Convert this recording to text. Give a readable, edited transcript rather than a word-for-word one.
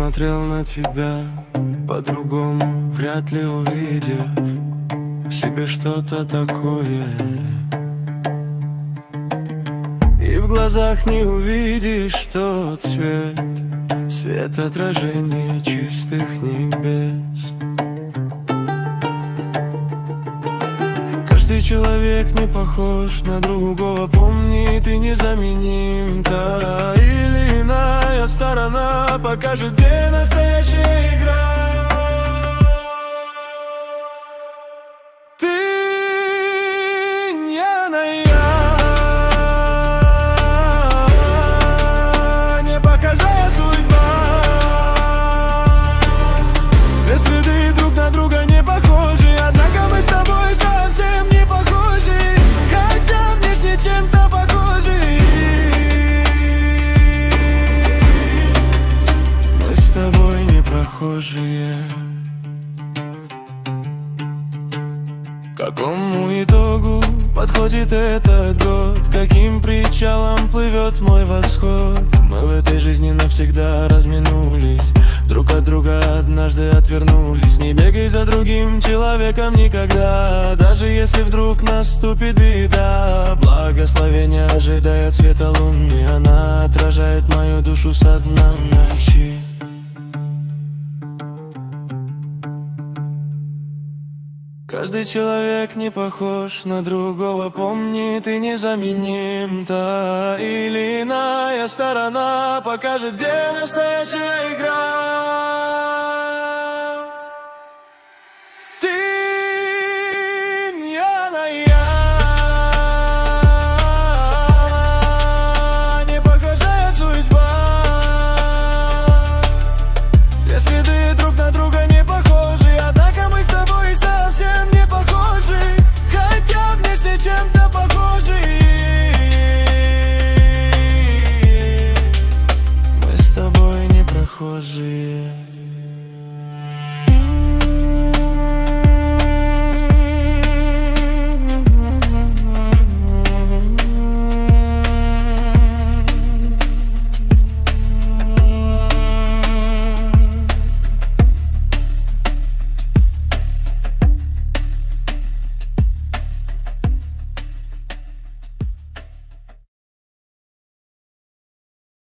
смотрел на тебя по-другому, вряд ли увидев в себе что-то такое. И в глазах не увидишь тот свет, свет отражения чистых небес. Каждый человек не похож на другого, помни, ты незаменим. Та или иная сторона покажет, где настоящая игра. Ты не не похожая судьба. Две среды друг на друга не похожи, однако мы с тобой совсем не похожи, хотя внешне чем-то похожи. Мы с тобой не прохожие. К какому итогу подходит этот год? Каким причалом плывет мой восход? Мы в этой жизни навсегда разминулись, друг от друга однажды отвернулись. Не бегай за другим человеком никогда, даже если вдруг наступит беда. Благословение ожидает света луны, она отражает мою душу со дна ночи. Каждый человек не похож на другого, помни, ты незаменим. Та или иная сторона покажет, где настоящая игра.